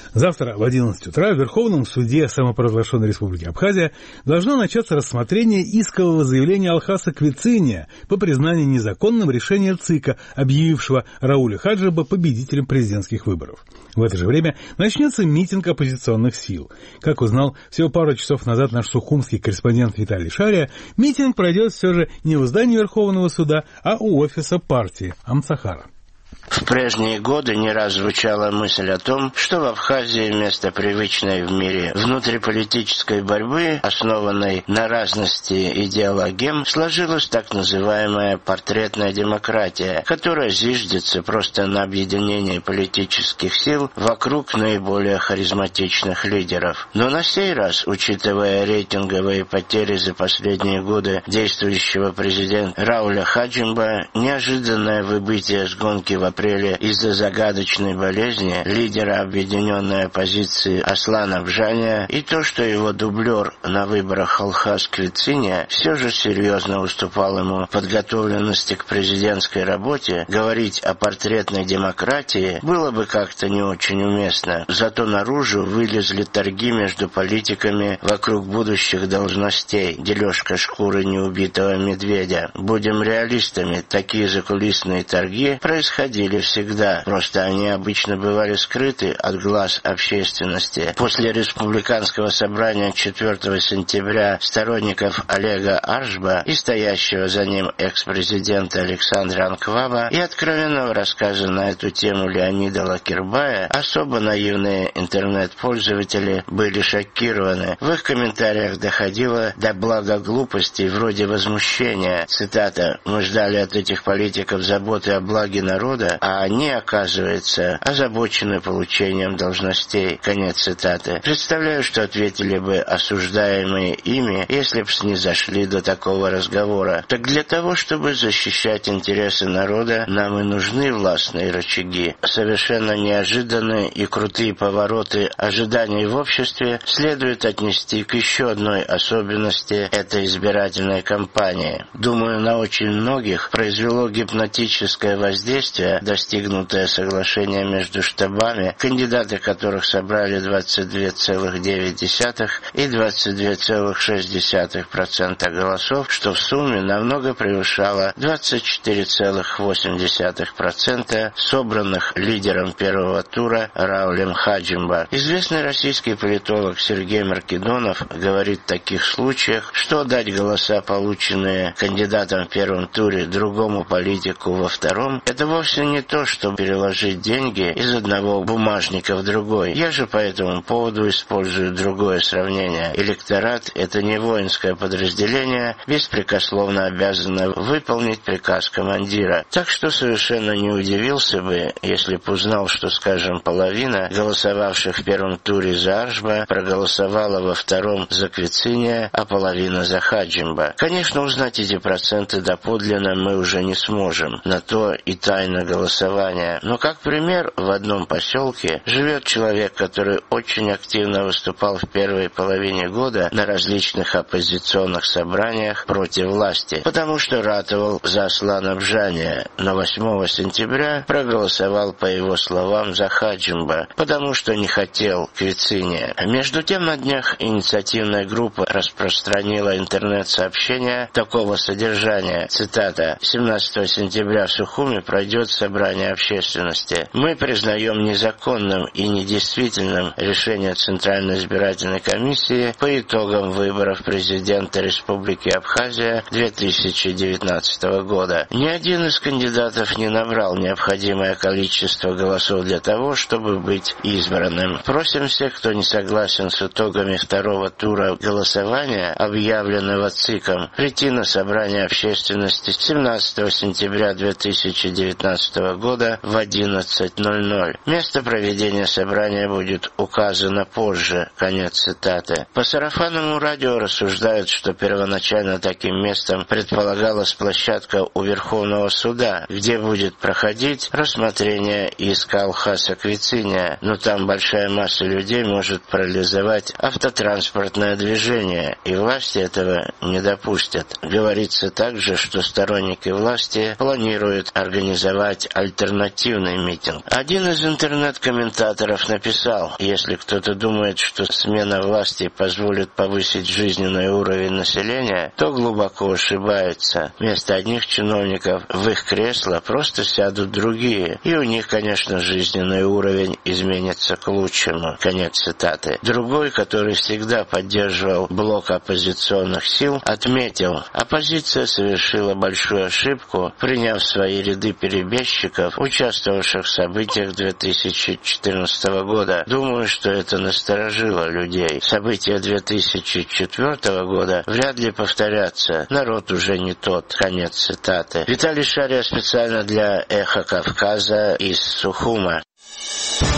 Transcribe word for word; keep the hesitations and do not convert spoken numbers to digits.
Завтра в одиннадцать утра в Верховном суде самопровозглашенной Республики Абхазия должно начаться рассмотрение искового заявления Алхаса Квициния по признанию незаконным решения ЦИКа, объявившего Рауля Хаджиба победителем президентских выборов. В это же время начнется митинг оппозиционных сил. Как узнал всего пару часов назад наш сухумский корреспондент Виталий Шария, митинг пройдет все же не в здании Верховного суда, а у офиса партии Амцахара. В прежние годы не раз звучала мысль о том, что в Абхазии вместо привычной в мире внутриполитической борьбы, основанной на разности идеологем, сложилась так называемая портретная демократия, которая зиждется просто на объединении политических сил вокруг наиболее харизматичных лидеров. Но на сей раз, учитывая рейтинговые потери за последние годы действующего президента Рауля Хаджимба, неожиданное выбытие с гонки в апреле из-за загадочной болезни лидера объединенной оппозиции Аслана Бжания и то, что его дублер на выборах Алхас Квициния все же серьезно уступал ему в подготовленности к президентской работе, говорить о портретной демократии было бы как-то не очень уместно. Зато наружу вылезли торги между политиками вокруг будущих должностей, дележка шкуры неубитого медведя. Будем реалистами, такие закулисные торги происходили всегда, просто они обычно бывали скрыты от глаз общественности. После республиканского собрания четвёртого сентября сторонников Олега Аршба и стоящего за ним экс-президента Александра Анкваба и откровенного рассказа на эту тему Леонида Лакербая, особо наивные интернет-пользователи были шокированы. В их комментариях доходило до благоглупостей вроде возмущения. Цитата: «Мы ждали от этих политиков заботы о благе народа, а они, оказывается, озабочены получением должностей». Конец цитаты. Представляю, что ответили бы осуждаемые ими, если б снизошли до такого разговора. Так для того, чтобы защищать интересы народа, нам и нужны властные рычаги. Совершенно неожиданные и крутые повороты ожиданий в обществе следует отнести к еще одной особенности этой избирательной кампании. Думаю, на очень многих произвело гипнотическое воздействие достигнутое соглашение между штабами, кандидаты которых собрали двадцать две целых девять десятых и двадцать две целых шесть десятых процента голосов, что в сумме намного превышало двадцать четыре целых восемь десятых процента собранных лидером первого тура Раулем Хаджимба. Известный российский политолог Сергей Маркедонов говорит в таких случаях, что дать голоса, полученные кандидатом в первом туре, другому политику во втором, это вовсе не то, чтобы переложить деньги из одного бумажника в другой. Я же по этому поводу использую другое сравнение. Электорат — это не воинское подразделение, беспрекословно обязано выполнить приказ командира. Так что совершенно не удивился бы, если б узнал, что, скажем, половина голосовавших в первом туре за Аршба проголосовала во втором за Квициния, а половина за Хаджимба. Конечно, узнать эти проценты доподлинно мы уже не сможем. На то и тайна голосования. Но, как пример, в одном поселке живет человек, который очень активно выступал в первой половине года на различных оппозиционных собраниях против власти, потому что ратовал за Аслана Бжания, но восьмого сентября проголосовал, по его словам, за Хаджимба, потому что не хотел Квициния. Между тем, на днях инициативная группа распространила интернет-сообщение такого содержания, цитата: «семнадцатого сентября в Сухуме пройдет собрание общественности. Мы признаем незаконным и недействительным решение Центральной избирательной комиссии по итогам выборов президента Республики Абхазия две тысячи девятнадцатого года. Ни один из кандидатов не набрал необходимое количество голосов для того, чтобы быть избранным. Просим всех, кто не согласен с итогами второго тура голосования, объявленного ЦИКом, прийти на собрание общественности семнадцатого сентября две тысячи девятнадцатого года в одиннадцать ноль ноль. Место проведения собрания будет указано позже». Конец цитаты. По сарафанному радио рассуждают, что первоначально таким местом предполагалась площадка у Верховного суда, где будет проходить рассмотрение иска Алхаса Квициния, но там большая масса людей может парализовать автотранспортное движение, и власти этого не допустят. Говорится также, что сторонники власти планируют организовать альтернативный митинг. Один из интернет-комментаторов написал: если кто-то думает, что смена власти позволит повысить жизненный уровень населения, то глубоко ошибается. Вместо одних чиновников в их кресла просто сядут другие, и у них, конечно, жизненный уровень изменится к лучшему. Конец цитаты. Другой, который всегда поддерживал блок оппозиционных сил, отметил: оппозиция совершила большую ошибку, приняв в свои ряды перебежчиков, участвовавших в событиях две тысячи четырнадцатого года. Думаю, что это насторожило людей. События две тысячи четвёртого года вряд ли повторятся. Народ уже не тот. Конец цитаты. Виталий Шария специально для «Эхо Кавказа» из Сухума.